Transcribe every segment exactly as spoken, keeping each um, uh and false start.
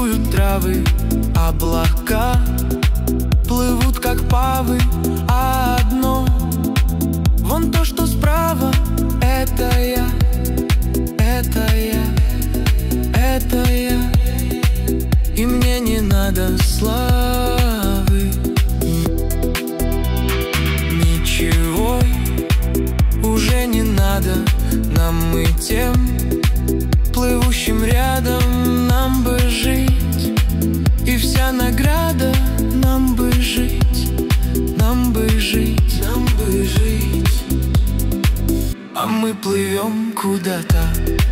бушуют травы, облака плывут как павы, а одно вон то, что справа. Это я, это я, это я. И мне не надо славы, ничего уже не надо нам, мы тем плывущим рядом. Нам бы жить, и вся награда нам бы жить, нам бы жить, нам бы жить. А мы плывем куда-то.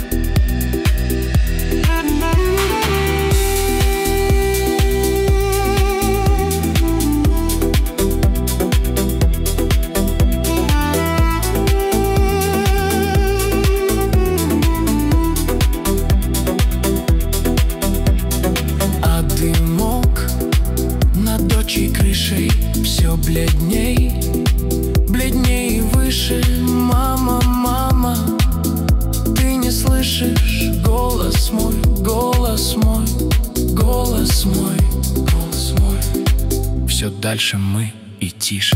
Крышей все бледней, бледней и выше. Мама, мама, ты не слышишь голос мой, голос мой, голос мой, голос мой. Все дальше мы и тише.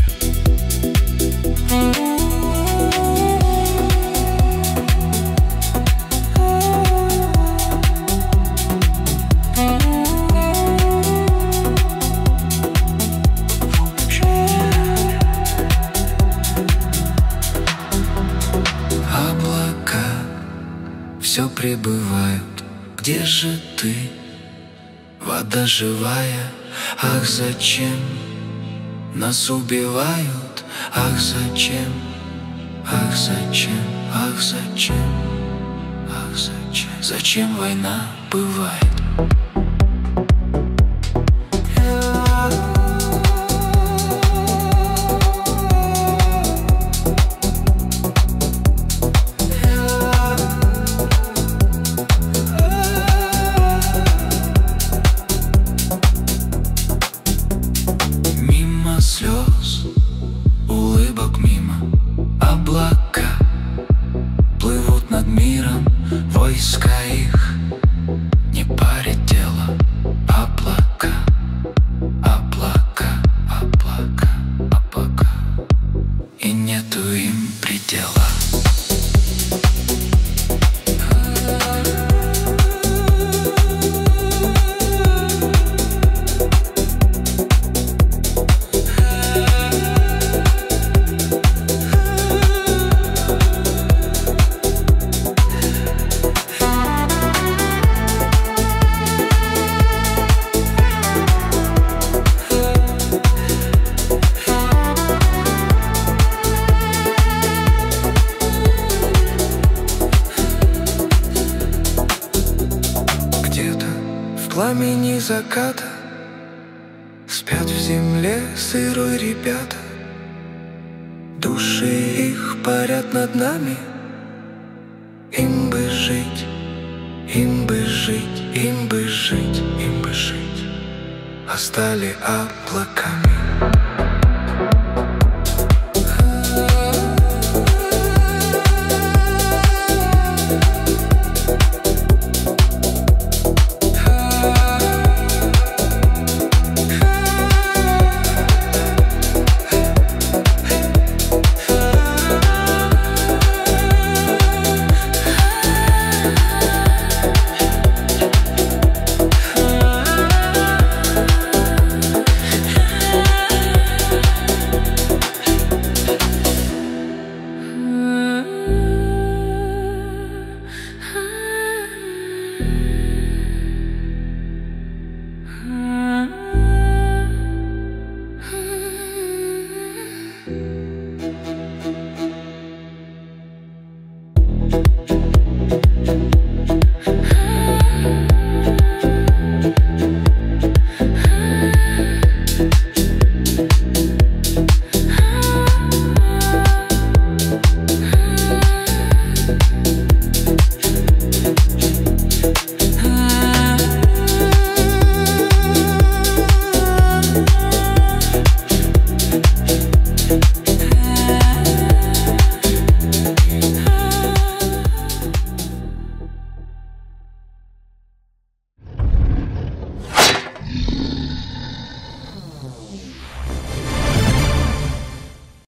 Все прибывают, где же ты, вода живая? Ах, зачем нас убивают? Ах, зачем, ах, зачем, ах, зачем, ах, зачем, зачем война бывает? Слез, улыбок мимо, облака плывут над миром, войска их не парит дело. Облака, облака, облака, облака, и нету им предела. В пламени заката спят в земле сырой ребята. Души их парят над нами. Им бы жить, им бы жить, им бы жить, им бы жить, а стали облаками.